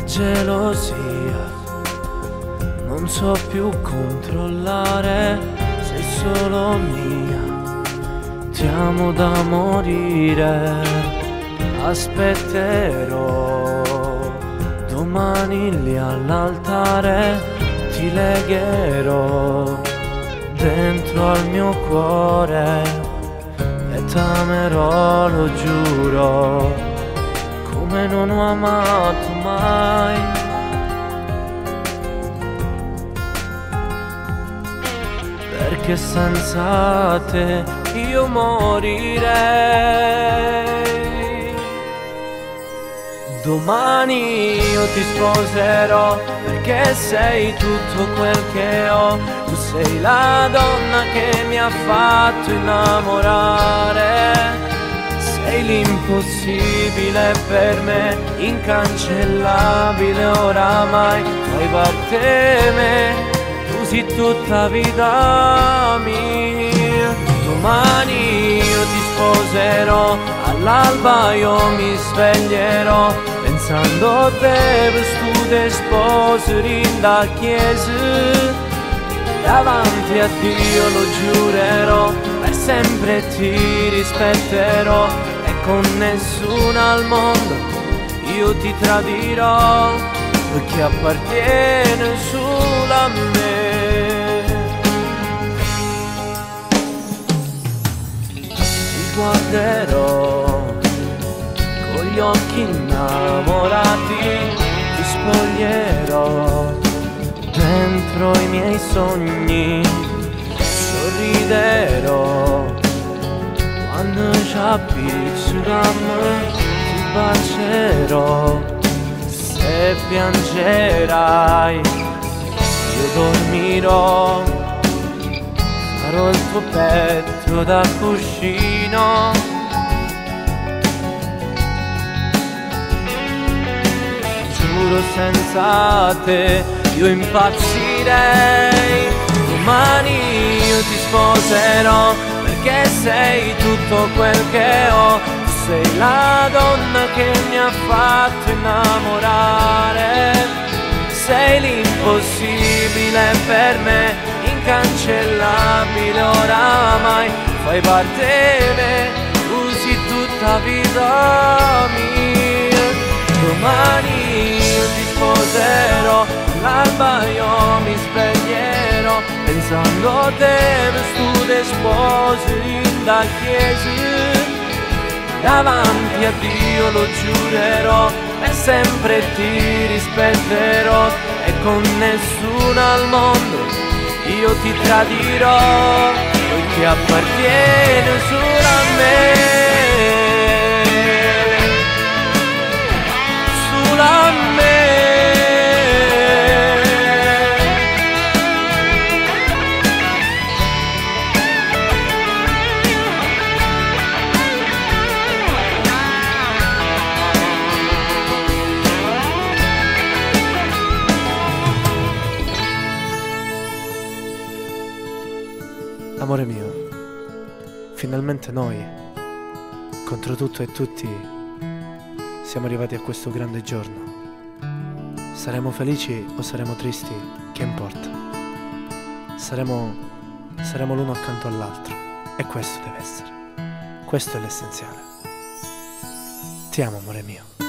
gelosia, non so più controllare, sei solo mia, ti amo da morire, aspetterò domani lì all'altare, ti legherò dentro al mio cuore e t'amerò, lo giuro, come non ho amato mai. Perché senza te io morirei. Domani io ti sposerò, perché sei tutto quel che ho. Tu sei la donna che mi ha fatto innamorare. Sei l'impossibile per me, incancellabile oramai. Fai parte me, tu sei tutta vita mia. Domani io ti sposerò, all'alba io mi sveglierò, pensando a te vestute sposeri da chiesa. Davanti a Dio lo giurerò, per sempre ti rispetterò, e con nessuno al mondo io ti tradirò, perché appartiene solo a me. Ti guarderò con gli occhi innamorati, ti spoglierò dentro i miei sogni, sorriderò quando ci appiccichiamo, ti bacerò. Se piangerai io dormirò, farò il tuo petto da cuscino. Giuro senza te io impazzirei. Domani io ti sposerò, perché sei tutto quel che ho. Tu sei la donna che mi ha fatto innamorare. Sei l'impossibile per me, incancellabile oramai. Fai parte me, usi tutta vita mia. Domani io ti sposerò, all'alba io mi sveglierò, pensando a te vestute sposeri da chiesa. Davanti a Dio lo giurerò, per sempre ti rispetterò, e con nessuno al mondo io ti tradirò, poiché appartiene solo a me. Solo a me. Amore mio, finalmente noi, contro tutto e tutti, siamo arrivati a questo grande giorno. Saremo felici o saremo tristi, che importa? Saremo l'uno accanto all'altro, e questo deve essere. Questo è l'essenziale. Ti amo, amore mio.